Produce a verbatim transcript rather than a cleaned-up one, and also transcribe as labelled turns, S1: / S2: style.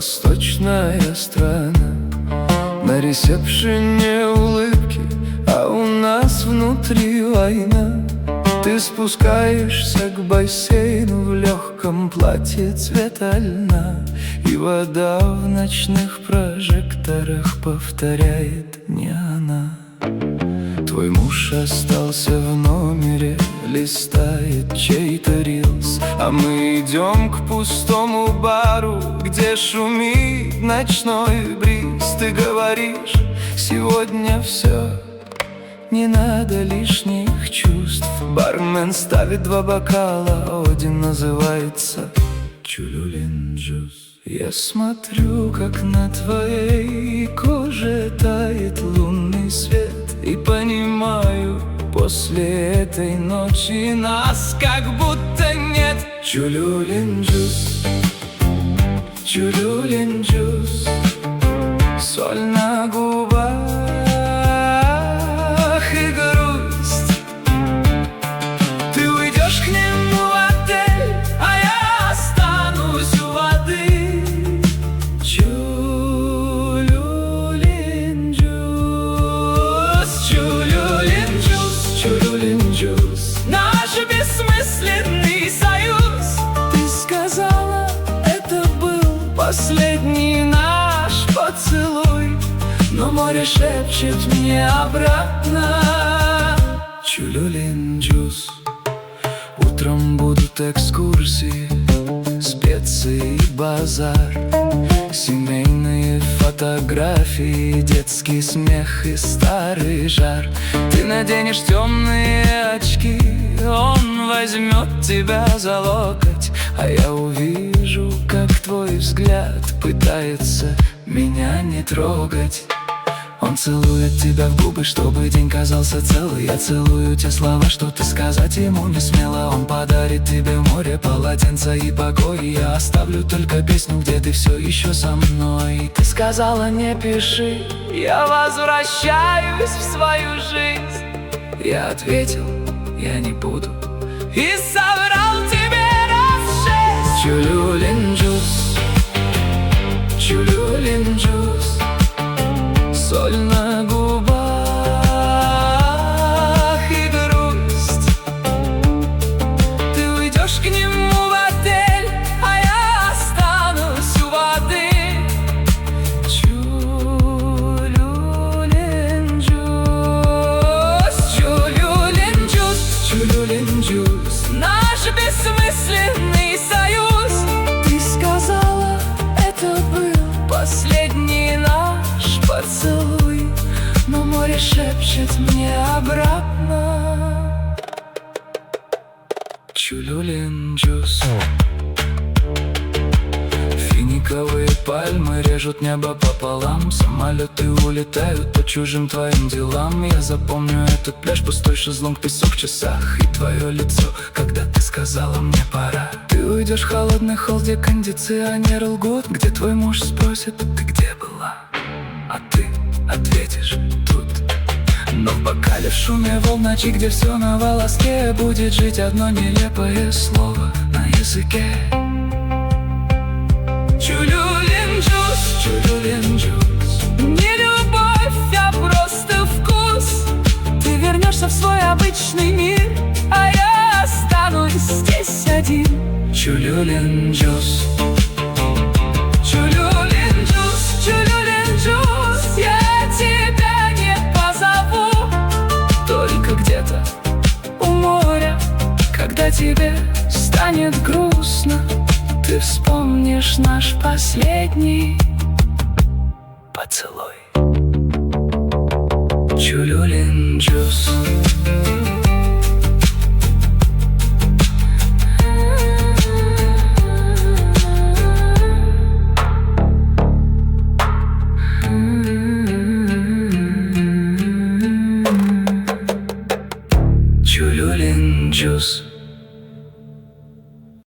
S1: восточная страна. На ресепшене улыбки, а у нас внутри война. Ты спускаешься к бассейну в легком платье цвета льна, и вода в ночных прожекторах повторяет: не она. Твой муж остался в номере, листает чей-то рилс, а мы идем к пустому бару, где шумит ночной бриз. Ты говоришь: сегодня все, не надо лишних чувств. Бармен ставит два бокала, один называется Чулюлин джус. Я смотрю, как на твоей коже тает лунный свет, и понимаю, после этой ночи нас как будто нет. Чулюлин джус, Чулюлин джус, соль на губах и грусть. Ты уйдешь к нему в отель, а я останусь у воды. Чулюлин джус, Чулюлин джус, Чулюлин джус, наш бессмысленный союз. Ты сказала, это был последний наш поцелуй, но море шепчет мне обратно: Чулюлин джус. Утром будут экскурсии, специи и базар, семейные фотографии, детский смех и старый жар. Ты наденешь темные очки, он возьмет тебя за локоть, а я увижу, как твой взгляд пытается меня не трогать. Он целует тебя в губы, чтобы день казался целый. Я целую те слова, что ты сказать ему не смела. Он подарит тебе море, полотенце и покой. Я оставлю только песню, где ты все еще со мной. Ты сказала, не пиши, я возвращаюсь в свою жизнь. Я ответил, я не буду, и соврал тебе раз шесть. Чулюлин джус, Чулюлин джус, соль на губах и грусть. Ты уйдешь к нему в отель, а я останусь у воды. Чулюлин джус, Чулюлин джус, Чулюлин джус, наш бессмысленный союз. Ты сказала, это был последний наш поцелуй, но море шепчет мне обратно: Чулюлин джус. Финиковые пальмы режут небо пополам, самолеты улетают по чужим твоим делам. Я запомню этот пляж, пустой шезлонг, песок в часах, и твое лицо, когда ты сказала мне пора. Ты уйдешь в холодный холл, где кондиционеры лгут, где твой муж спросит, ты где была? А ты ответишь, тут. Но в бокале, в шуме волн ночи, где все на волоске, будет жить одно нелепое слово на языке. Чулюлин джус, Чулюлин джус, не любовь, а просто вкус. Ты вернешься в свой обычный мир, а я останусь здесь один. Чулюлин джус, Чулюлин джус, Чулюлин джус, я тебя не позову. Только где-то у моря, когда тебе станет грустно, ты вспомнишь наш последний поцелуй. Чулюлин джус. Чулюлин джус.